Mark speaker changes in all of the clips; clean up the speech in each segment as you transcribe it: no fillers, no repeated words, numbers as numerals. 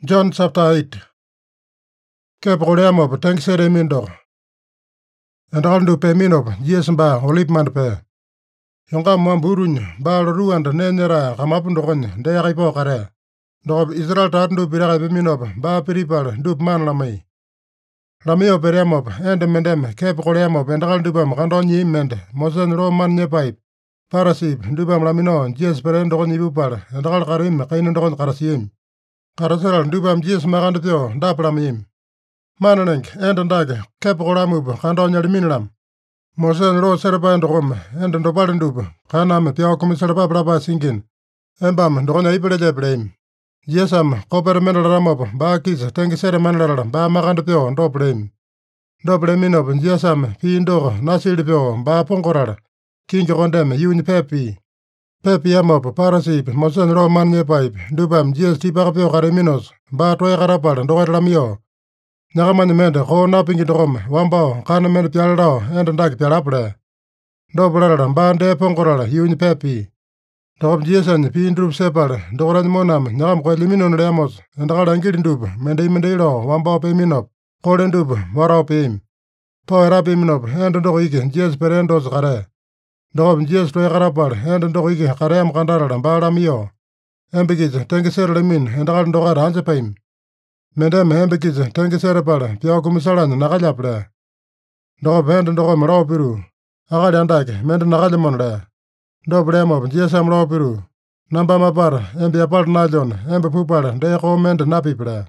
Speaker 1: John chapter 8. Kep Roleamo, thank sere mindo. And all do pe mino, yes ba, olip man pe. Yonga mamburun, ba ru and nenera, Kamapundoron, de ripo care. Dob Israel tardu pira mino, ba peripal, dup man lamay. Lamio peremo, and mendem, Kep Roleamo, and all dubam, Randoni mend, Mosen Roman nepipe. Parasip, dubam lamino, yes perendon yupar, and all karim, kainandon karasim. Karasal dubam jis marandio, daplamim. Mananink, and dag, Caporamub, Candonia Minlam. Mosen ro serba and rom, and the Balendub, Canam, Piocum serba brava singing. Embam, Dona Ibrede blame. Yesam, Copper Menal Ramob, Bakis, Tangisera Manal, Ba Marandapio, and Doblame. Dobleminob, Yesam, Pindo, Nasilipio, Ba Poncorar, King Rondem, Unipepi. Pepi Amop, Parasip, Mosen ro mania pipe, Dubam, GST Parapio Caraminos, Ba Toy Carapal, and Dora Lamio. Nagaman mend, ho napping it rom, Wambo, Canaman Pialdo, and a dag Pialapre. Dobler, Bande Poncoral, Unipepi. Dob Jason, Pin Drup Separ, Doran Monam, Nam Quelimin Ramos, and Radangin Dub, Mendemendero, Wambo Peminop, Colen Dub, Waro Pim. Power Rapimnop, and Doig, Jes Perendos Gare. Dob Jes Toyarapar, and Doig, Karem Kandara, and Baramio. Ambigis, Tangisar Lemin, and Randora Hanzapim. Medem Hembekis, Tangisarapar, Piacumisaran, Nagalapre. Dob and Dom Ropiru. Agadandak, Mendanagamonre. Dobremo, Jesam Ropiru. Namba Mapar, Embiapar Najon, Embapupar, De Homend Napipre.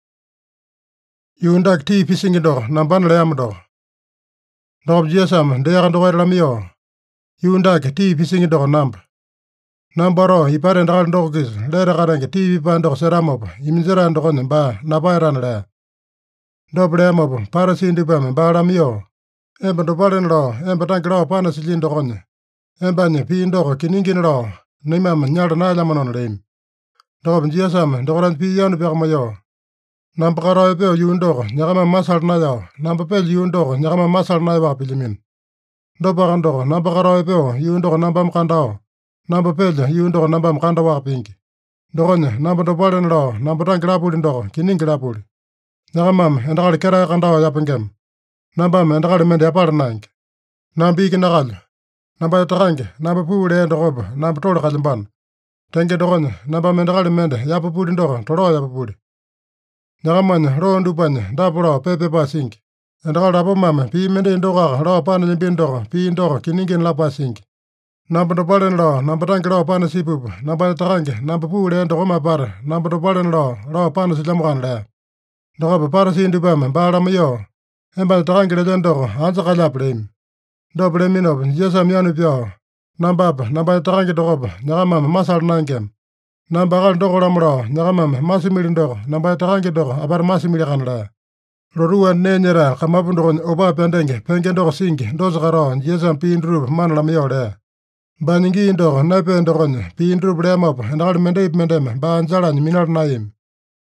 Speaker 1: Yundak tea pissing it door, Namban Lamdo. Dob Jesam, De Andor Lamio. Yundak tea pissing it door numb. Nambaro, he parent Randogis, later Garang, TV Pando Seramop, Imzeran Ba, Nabaran. Dobremo, Parasin Dubam, Baramio. Emba the Baran law, Emba Tankra Panasilin Doron. Embany Pindo, Kiningin law, Nimam, Yarnalaman on lame. Dob Jesam, Doran Pion Bermayo. Namparo Yundo, Yarama Masal Naya, Nampel Yundo, Yarama Masal Naya Pilimin. Dobarando, Namparo Yundo, Nambam Kandao. Number Pel, Yundo, Nambam Kandawa Pink. Doron, number the Baran law, number Tankrapul in door, Kiningrapul. Naramam, and all Kara Kandawa Yapangam. Nambam and all Mendaparnank. Nambi Nagal. Number Tarang, number Pud and Rob, number Torakalban. Tank it on, number Mendaral Mend, Yapapud in door, Toro Yapapud. Naraman, Ron Dupan, Dabro, Pepe Basink. And all Rabomam, P. Mendendora, Raw Pan and Bindor, P. Indor, Kiningin Lapasink. Number the Baran law, number Tankra Panasipub, number Tarang, number Pud and Roma Bar, number the Baran law, Raw Panas Lamran there. The Rob Parasin Dubam, Baramayo. And by the Tankadendo, Ansakala blame. Double Minov, Jesam Yanupio. Number Tankadorob, Naramam, Masal Nankem. Number Aldoramro, Naramam, Massimilindo, number Tankador, about Massimiliran. Roru and Nenera, Kamapundon, Oba Pendeng, Pengendor Sink, Dosgaron, Jesam Pin Rub, Manlamio there. Baningi Indo, Napendoron, Pin Rub Remop, and all Mendem, Banzaran, Minar Naim.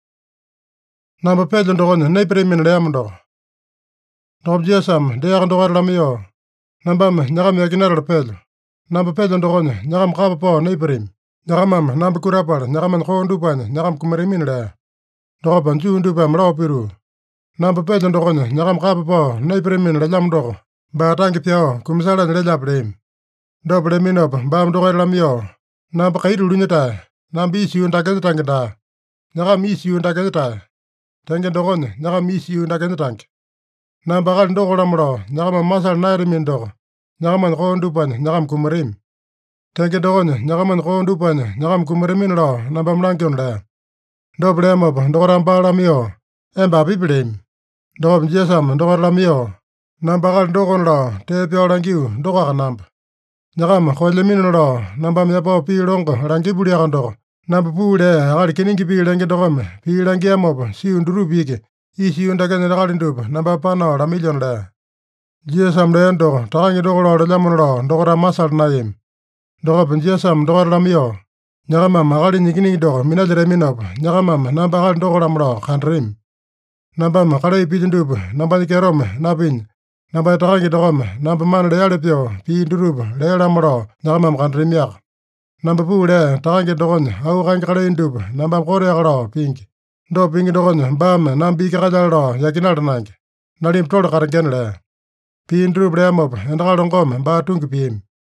Speaker 1: Number Pedendon, Napremin Ramdo. Dob Jesam, Deandor Lamio. Nambam, Naram Yaginar Pel. Number Pedendon, Naram Kapo, Naprim. Naramam, Number Kurapar, Naraman Hondupan, Naram Kumarimin. Doban June Dubam Rapiru. Number Pedendon, Naram Kapo, Naprimin, Lamdo. Batangipio, Kumsala and Relaprim. Double Minop, Bam Dor Lamio. Number Kaidu Lunita. Nambis you and Tagantangada. Naram is you and Tagata. Tangadoron, Naram is you and Tagantank. Number Aldoramro, Naram Masal Nairimindo. Naraman Rondupan, Naram Kumarim. Tangadoron, Naraman Rondupan, Naram Kumarimin law, Nambam Lankan there. Double Mob, Doram Baramio. And Babi Blame. Dob Jesam, Doramio. Number Aldoron law, Tapio Rangu, Doranamp. Naram, Holemin law, Nambam Yapo Pirongo, Rangibuliando. Number Pude, Alkininki Pilangadorum, Pilangamob, Siundrubik, Issue and Daganarindub, Number Pano, a million there. Jesam Rendo, Tangidor, Lemon law, Dora Masal Naim. Dorop and Jesam, Doramio. Naramam, Marin Nikinidor, Minadreminop, Naramam, Number Doram law, Handrim. Nambam, Kare Pidindub, Number Kerom, Nabin. Number Tangidorum, Number Man Realipio, P. Drub, Leramro, Naramam Handrimiak. Number Pude, Tangidon, How Rankaraindub, Number Korea, Pink. Dopa pingi dokonya baame namba iki kalyale lao yakinala nange. Nalimba tole karengena lea. Pii dutupa leamopa endakali gome baa tungi piami.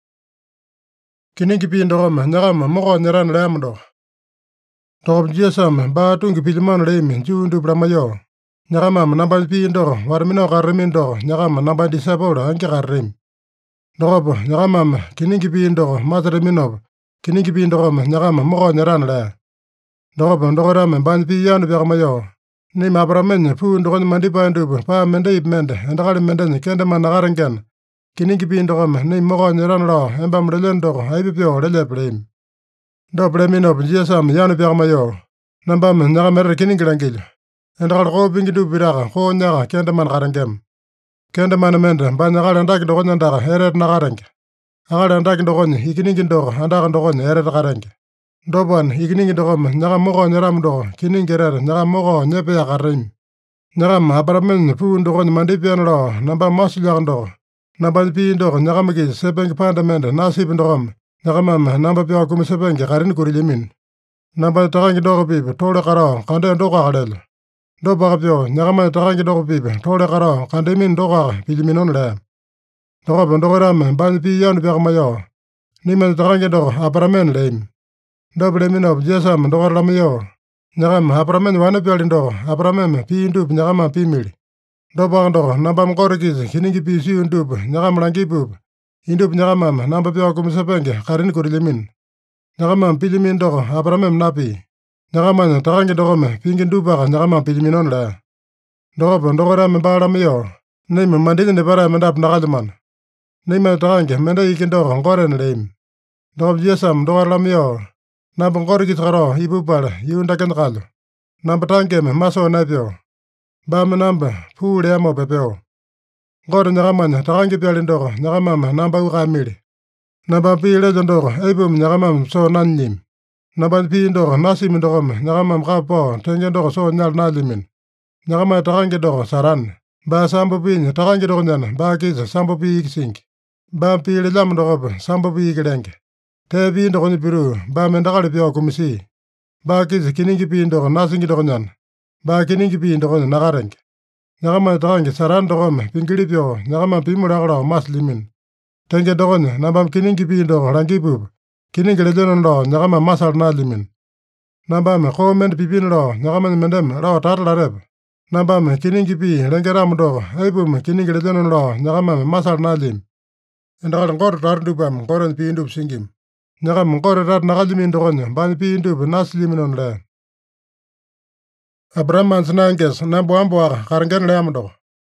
Speaker 1: Kiningi pii dokome nyakama moko nyerana leamo doko. Dokopa Jisasame baa tungi pilimano leami Juu dupa lamaiyoo. Nyakamame nambanya pii doko waraminao kararamino doko nyakama nambanya disaipolo ange kararami. Dokopa nyakamame kiningi pii doko masaraminopa kiningi pii dokome nyakama moko nyerana lea. Dokopa dokaitame banya pii yanu pyakamaiyoo. Nima Abrahamenya puu dokonya mandipae dupa paa mendaipi mende endakali mendenya kendemane nakarengena. Kiningi pii dokome nima moko nyerana lao embame lelyeno doko aipa pyoo lelyepe leami. Dopa leminopa Jisasame yanu pyakamaiyoo. Nambame nyakama etete kiningi langilyo. Endakali koo pingi dupa pitaka koo nyaka kendemane karengema. Kendemane mende banya akali andake dokonya andaka etete nakarenge. Akali andake dokonya ikiningi doko andaka dokonya etete karenge. Dopana ikiningi dokome nyakama moko nyeramo doko kiningi etete nyakama moko nyepeya kararami. Nyakama Abrahamenya puu dokonya mandipyana lao nambame masulyaka doko. Nambanya pii doko nyakama-kisa sepenge panda mende nasipi dokome nyakamame namba pyao kumisepenge karini kurilyamino. Nambanya takange doko pipi tole karao kande doko lelyo. Dopaka pyoo nyakamanya takange doko pipi tole karao kandemino doko pilyaminona lea. Dokopa dokaitame banya pii yanu pyakamaiyoo. Nimanya takange doko Abrahamene leami. Dopa leminopa Jisasame dokaita lamaiyoo. Nyakama Abrahamenya wanapyali doko Abrahameme pii dupa nyakama pimili. Dopaka doko nambame kote-kisa kiningi pii siu dupa nyakama langipupa. Indupa nyakamame namba pyao kumisepenge karini kurilyamino. Nyakamame pilyamino doko Abrahameme napii. Nyakamanya takange dokome pingi dupaka nyakamame pilyaminona lea. Dokopa dokaitame baa lamaiyoo. Nima mandinya nipatae mendapu nakalyamano. Nimanya takange mendai iki doko Gotena leami. Dokopa Jisasame dokaita lamaiyoo. Namba kote-kisa karao ipupala yuu dakenya kalyo. Namba tangeme masoo naipyoo. Baame namba puu leamopa epeo. Gote nyakamanya takange pyali doko nyakamame namba ukamili. Nambame pii lelyo doko aipuma nyakamame soo nanyimi. Nambanya pii doko nasimi dokome nyakamame kapao tenge doko soo nyala nalyamino. Nyakamanya takange doko Sarane. Baa sambo piinya takange dokonyana baa-kisa sambo pii ikisingi. Baame pii lelyamo dokopa sambo pii ikilenge. Tee pii dokonya piru baame endakali pyao kumisii. Baa-kisa kiningi pii doko nasingi dokonyana. Baa kiningi pii dokonya nakarenge. Nyakamanya takange Sarane dokome pingili pyoo nyakamame pimu lako lao masilyamino. Tenge dokonya nambame kiningi pii doko langipupa kiningi lelyeno lao nyakamame masala nalyamino. Nambame koo mende pipino lao nyakamanya mendeme lao tata larepa. Nambame kiningi pii lengeramo doko aipuma kiningi lelyeno lao nyakamame masala nalyami. Endakali gote tata dupame Gotenya pii dupa singima. Nyakama gote tata nakalyamino dokonya banya pii dupa nasilyaminona lea. Abrahamane sinangesa namba wambwaka karengena leamo doko.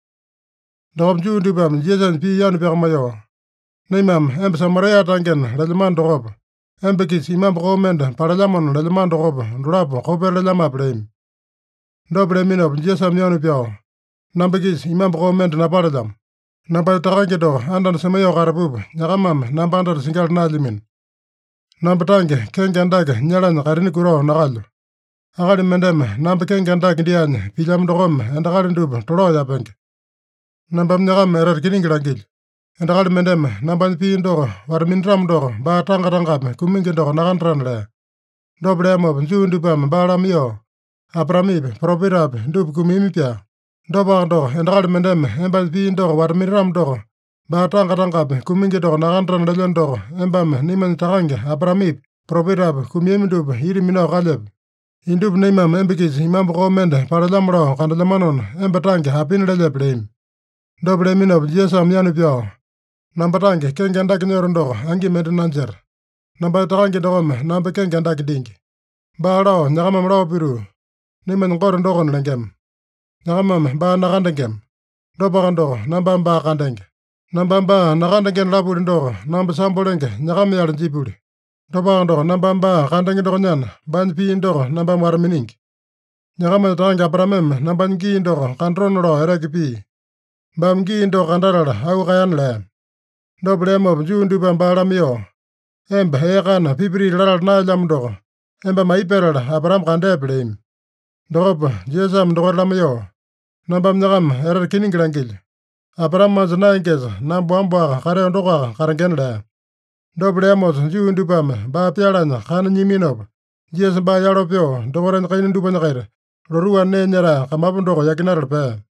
Speaker 1: Dokopa Juu dupame Jisasanya pii yanu pyakamaiyoo. Nimame embe Samaria tangena lelyamano dokopa. Embe-kisa imambo koo mende palelyamona lelyamano dokopa dolapo kopeta lelyamape leami. Dopa leminopa Jisasame yanu pyao. Namba-kisa imambo koo mende napalelyamo. Nambanya takange doko andana simaiyoo katapupa nyakamame namba andata singala nalyamino. Namba tange kenge andake nyalanya karini kurao nakalyo. Akali mendeme namba kenge andake ndianya pilyamo dokome endakali dupa toloo yapenge. Nambame nyakama etete kiningi langilyo. Endakali mendeme nambanya pii doko waraminiramo doko baa tanga-tangape kumingi doko nakandarana lea. Dopa leamopa Juu dupame baa lamaiyoo. Abrahamipi propetapi dupa kumimi pyaa. Dopaka doko endakali mendeme embanya pii doko waraminiramo doko baa tanga-tangape kumingi doko nakandarana lelyeno doko embame nimanya takange Abrahamipi propetapi kumiami dupa iti minao kalyepe. Indupa nimame embe-kisa imambo koo mende palelyamo lao kandelyamanona embe tange apini lelyepe leami. Dopa leminopa Jisasame yanu pyao. Namba tange kenge andake nyoro doko angi mende nanjera. Nambanya takange dokome namba kenge andake dingi. Baa lao nyakamame lao piru. Nimanya gote dokona lengema. Nyakamame baa nakandengema. Dopaka doko nambame baa kandenge. Nambame baa nakandengena lapuli doko namba sambo lenge nyakama yala jipuli. Dopaka doko nambame baa kandenge dokonyana banya pii doko nambame waraminingi. Nyakamanya takange Abrahameme nambanya gii doko kandarono lao ereke pii. Baame gii doko kandarala au kayana lea. Dopa leamopa Juu dupame baa lamaiyoo. Embe eekana pipirili lalala naelyamo doko embame aipetala Abrahamu kandepe leami. Dokopa Jisasame dokaita lamaiyoo. Nambame nyakama etete kiningi langilyo. Abrahamane sinangesa namba wambwaka kareo dokoaka karengena lea. Dopa leamosa Juu dupame baa pyalanya kana nyiminopa Jisasame baa yalo pyoo dokaitanya kaina dupanya kaita loruan nee nyara kamapu doko yakinatala pea.